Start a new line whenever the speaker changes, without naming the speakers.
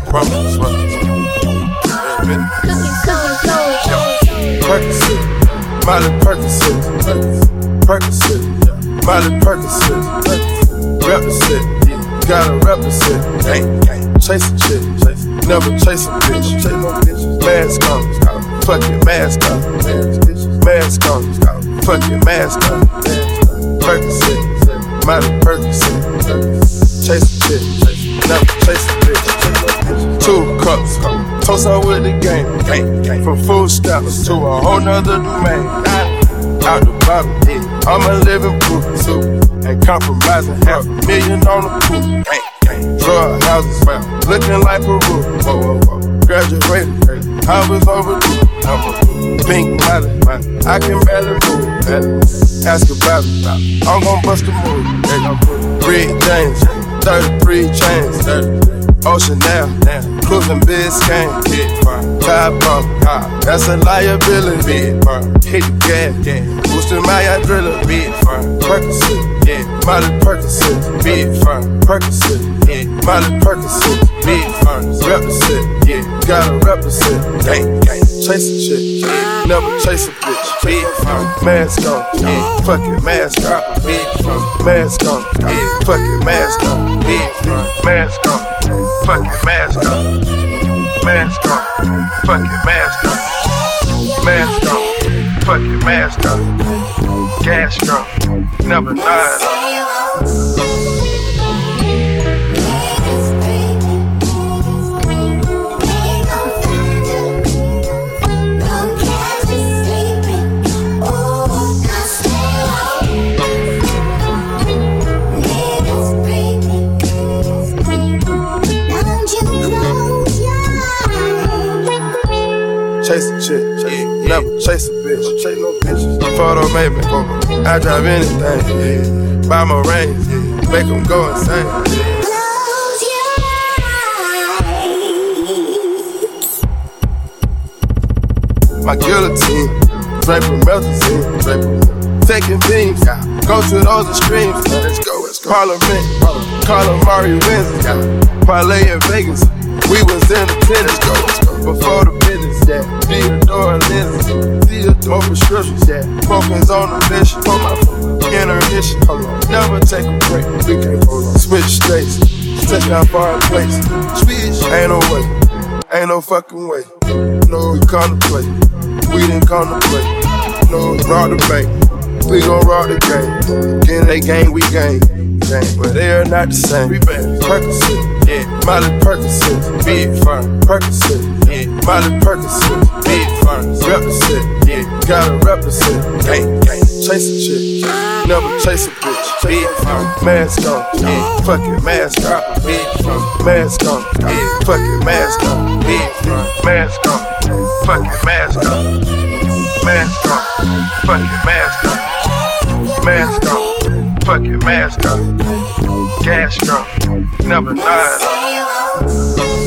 promise, Percocet, Miley Percocet, Percocet, Miley Percocet, represent, gotta represent, chase a chick, never chase a bitch, mask on, fuck your mask on, mask on, fuck your mask on, Percocet, Miley Percocet, chase a chick, never chase a bitch, 2 cups, toast out with the game, from food stamps to a whole nother domain, out the bottle, I'm a living proof, ain't compromising, $500,000 on the pool, drug houses, looking like Peru, graduated, I was overdue, pink Miley, I can barely move, ask about it, I'm gon' bust a move, Red James, 33 chains, Ocean now, cruising Biscayne, top bump, that's a liability, hit the gas, boosting my adrenaline, Percocet, Miley Percocet, Percocet, Miley Percocet, represent, gotta represent, chase a chick, never chase a bitch, mask on, fuck it, mask on, mask on, fuck it, mask on, mask on, fuck it, mask on, mask on, fuck it, mask on, mask on, fuck it, mask on, gas drunk, never died. Chase a chick, never chase a bitch, chase no bitches. Photo made me, I drive anything, buy my range, make them go insane. My guillotine, Draper Melazine, taking beams, go to those extremes. Let's go. Parliament, Carla Mari wins, parlay in Vegas. We was in the tennis, before the business, Theodore lenses, Theodore prescriptions, focus on the mission, for my intermission, never take a break, we can't switch states, take out far place, ain't no way, ain't no fucking way, no, we come to play, we didn't come to play, no, rob the bank, we gon' rob the game, again they gang, we gang, but they are not the same, we bang, Percocet, Miley Percocet, Percocet, Miley Percocet, represent, gotta represent, chase a chick, never chase a bitch, mask on, fuck it, mask on, mask on, fuck it, mask on, mask on, fuck it, mask on, mask on, fuck it, mask on, mask on, fuck it, mask on, gas drunk, never died.